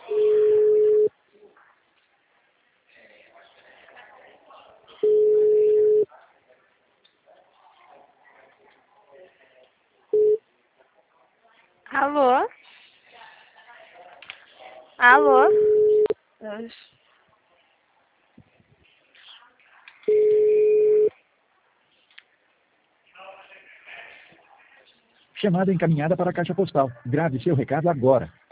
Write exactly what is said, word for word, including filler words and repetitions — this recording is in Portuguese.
Alô? Alô? Deus. Chamada encaminhada para a caixa postal. Grave seu recado agora.